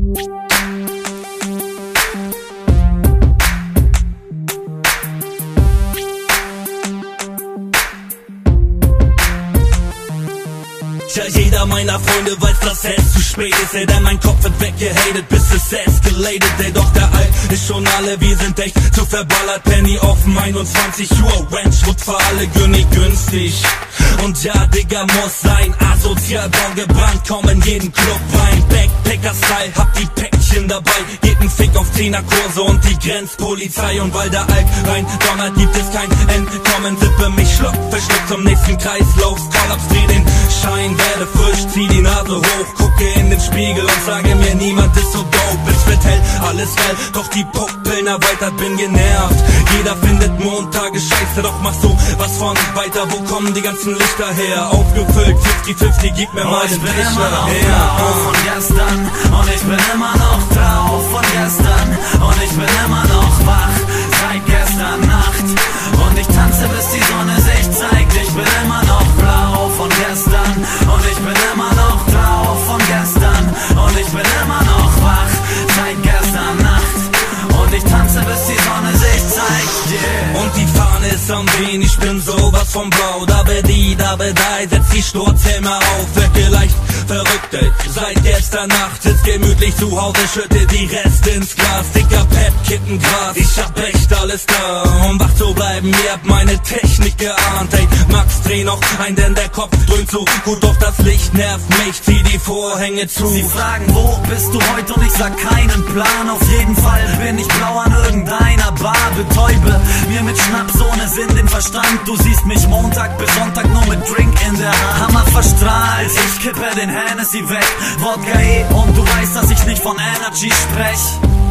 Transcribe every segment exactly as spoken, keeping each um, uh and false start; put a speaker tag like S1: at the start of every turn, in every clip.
S1: Ja, jeder meiner Freunde weiß, dass es zu spät ist, ey, denn mein Kopf wird weggehatet, bis es escalated, ey, doch der Alt ist schon alle, wir sind echt zu verballert, Penny offen, einundzwanzig Uhr, Ranchwood für alle, Günni günstig. Und ja, Digga, muss sein, asozial, braun gebrannt, komm in jeden Club rein, Backpacker-Style, hab die Päckchen dabei, geht ein Fick auf Zehnerkurse und die Grenzpolizei, und weil der Alk rein donnert, gibt es kein Entkommen, sippe mich Schluck für Schluck zum nächsten Kreislauf, Kollaps, dreh den Schein, werde frisch, zieh die Nase hoch, gucke in den Spiegel und sage mir, niemand ist so dope, es wird hell, alles geil, doch die Pupillen erweitert, bin genervt, jeder findet Montage scheiße, doch mach so was von weiter, wo kommen die ganzen Lichter her, aufgefüllt, fünfzig fünfzig, gib mir mal den Trichter her.
S2: Von gestern und ich bin immer noch drauf von gestern und ich bin immer noch wach seit gestern Nacht und ich tanze bis die Sonne sich zeigt, ich bin immer noch blau von gestern und ich bin immer noch drauf von gestern und ich bin immer noch wach seit gestern Nacht und ich tanze bis die Sonne sich zeigt, yeah.
S1: Und die Fahne ist am Wehen, ich bin sowas von blau, da be die, da be dei, setz die Sturzhelme auf, wirke leicht verrückt, ey. Seit gestern Nacht sitzt gemütlich zu Hause, schütte die Reste ins Glas, dicker Pep, Kittengras, ich hab echt alles da, um wach zu bleiben, ihr habt meine Technik geahnt, ey. Max, dreh noch ein, denn der Kopf dröhnt so gut, doch das Licht nervt mich, zieh die Vorhänge zu.
S2: Sie fragen, wo bist du heute, und ich sag keinen Plan, auf jeden Fall bin ich blau an irgendeiner Bar, betäube mir mit Schnaps ohne Sinn den Verstand, du siehst mich Montag bis Sonntag nur mit Drink in der Hand, Hammer verstrahlt, ich kippe den Hennessy weg, Wodka eh, und du weißt, dass ich nicht von Energy sprech.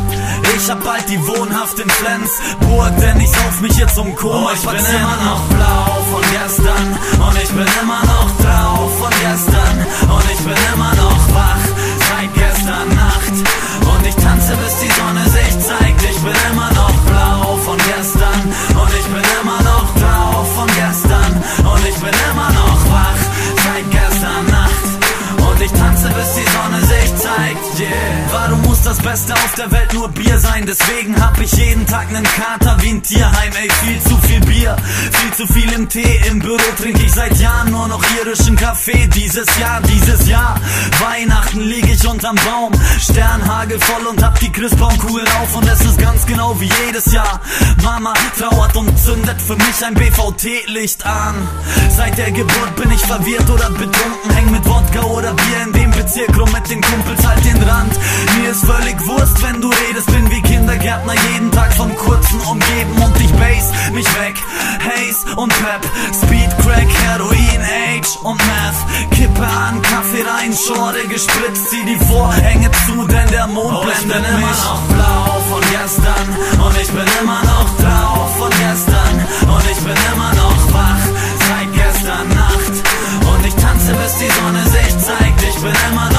S2: Ich hab bald die Wohnhaft in Flensburg, denn ich sauf mich jetzt um Koma.
S1: Oh, ich bin immer noch
S2: blau von gestern und ich bin immer noch drauf von gestern und ich bin immer noch wach seit gestern Nacht und ich tanze bis die Sonne sich zeigt, ich bin immer noch blau von gestern und ich bin immer noch drauf von gestern und ich bin immer noch wach seit gestern Nacht und ich tanze bis die Sonne sich zeigt, yeah. Warum muss das Beste auf der Welt nur Bier sein? Deswegen hab ich jeden Tag nen Kater wie ein Tierheim, ey, viel zu viel Bier, viel zu viel im Tee, im Büro trink ich seit Jahren nur noch irischen Kaffee, dieses Jahr, dieses Jahr, Weihnachten lieg ich unterm Baum, Sternhagel voll und hab die Christbaumkugeln auf und es ist ganz genau wie jedes Jahr, Mama trauert und zündet für mich ein B V T-Licht an, seit der Geburt bin ich verwirrt oder betrunken, häng mit Wodka oder Bier in dem Bezirk rum mit den Kumpels halt den Rand, mir ist völlig Wurst, wenn du redest, bin wie Kindergärtner, jeden Tag von Kurzen umgeben und ich base mich weg, Haze und Pep, Speed, Crack, Heroin, Age und Meth, Kippe an, Kaffee rein, Schore gespritzt, zieh die Vorhänge zu, denn der Mond
S1: oh,
S2: blendet
S1: mich. Ich bin
S2: immer noch blau von gestern und ich bin immer noch drauf von gestern und ich bin immer noch wach seit gestern Nacht und ich tanze bis die Sonne sich zeigt, ich bin immer noch